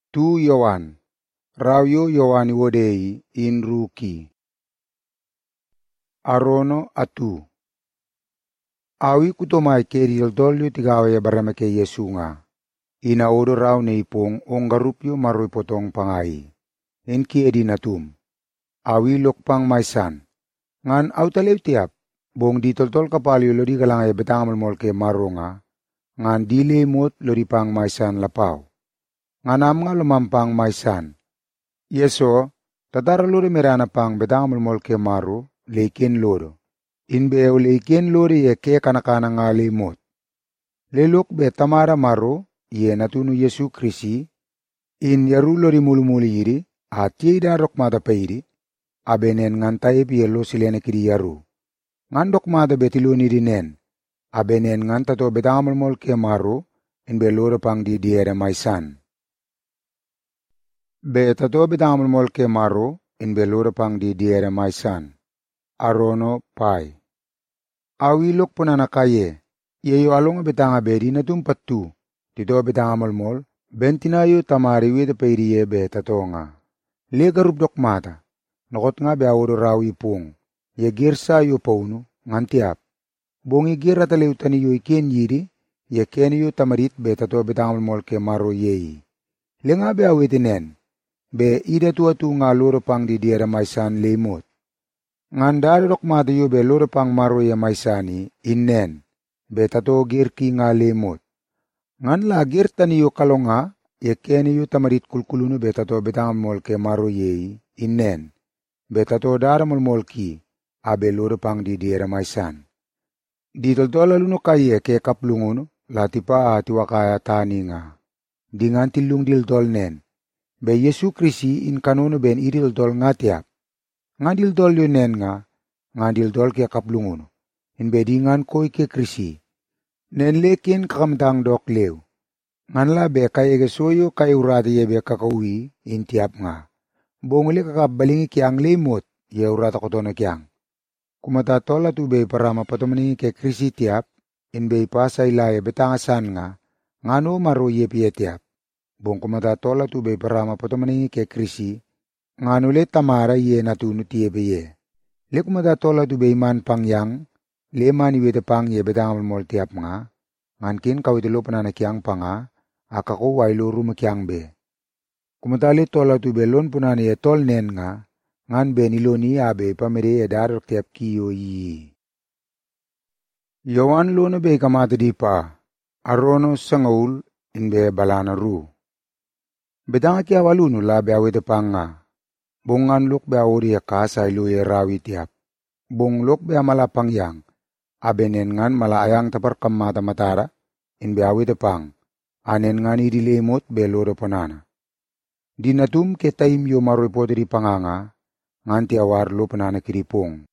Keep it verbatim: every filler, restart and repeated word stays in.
Tu Yowan, Rawyo Yowani Wodei in Ruki. Arono atu. Awi kutomai keri dolyo tigawe baramake Yesunga. Ina odo raw ne ipong ongarupyo maroy potong pangai. Enki edi natum. Awi lokpang maisan. Ngan autalew tiap. Bong di toltol kapalyo lodi galangay betangamal molke maronga. Ngan dile mot lodi pang maisan lapaw. Nganam nga lumampang maisan. Yeso, tatara lori merana pang betangamal molke maro, leiken lodo. Inbeo leiken lodo ye ke kanakana nga limot. Lelok be tamara maro, ye natunu Yesu Krisi, in yaru lori mulumuli yiri, ati da rokmada pairi, abenen ngantai pielo silene kiri yaru. Ngandok mada betilo ni dinen, abenen ngantato betangamal molke maro, inbe lodo pang di diere maisan. Be tato betangamal molke maro, inbe lodo pang di diere maisan. Arono pai. Awilok punana kaye, yeyo alonga betanga bedi na tumpatu, tito betangamal mol, bentinayo tamari wede peiriye be tato nga. Lega rubdok mata, nokot nga be awodo rawi pung, ye girsa yo paunu, ngantiap. Bongi gira talew tani yo iken yiri, ye ken yo tamarit be tato betangamal molke maro yeyi. Lenga be awetinen, be ida tua tu nga loro pang di diera maisan lemot. Ngan dari rok mata yo be loro pang maro ye maisani, innen, be tato girki nga lemot. Ngan la girtani yo kalonga, ye keni yo tamarit kulkulunu be tato betangamal molke maro yeyi, innen, be tato dara molmolki, abe loro pang di diera maisan. Di toltola luno kaye ke kaplungono, latipa ati wakaya tani nga. Di ngantilung diltol nen, be Yesu Krisi in kanono ben idiltol ngatiap. Ngandiltol yo nen nga, ngandiltol ke kaplungono, in be di ngan koy ke Krisi. Nen lekin kakamtang dok lew. Ngan la be kay egesoyo kay urati ye be kakawi, in tiap nga. Bongole kakabalingi kiang lemot, ye urata kotono kiang. Kumata tola tu be parama patomaningi ke Krisi tiap, in be ipasa ilaya betangasan nga, ngano maro ye pie tiap. Bong kumata tola tu be parama patomaningi ke Krisi, ngano le tamara ye natunu tie be ye. Le kumata tola tu be iman pangyang, le mani wete pang ye betangamal mol tiap nga, ngankin kawitelo panana kiang panga, akako wailo ruma kiang be. Kumata le tola tu be lon punana ye tol nen nga, ngan be niloni abe pamere ye darok tiap kiyo yi. Yowan lono be kamata di pa, arono sangaul in be balana ru. Betanga kia walunu la be awete panga, bongan luk be awori ya kasa ilo ye rawi tiap. Bong luk be amala pangyang, abenen ngan mala ayang tapar kamata matara, in be awete pang, anen ngan idilemot be loro panana. Dinatum ke taim yo maroy poderi panganga, nganti awar lo panana kiripong.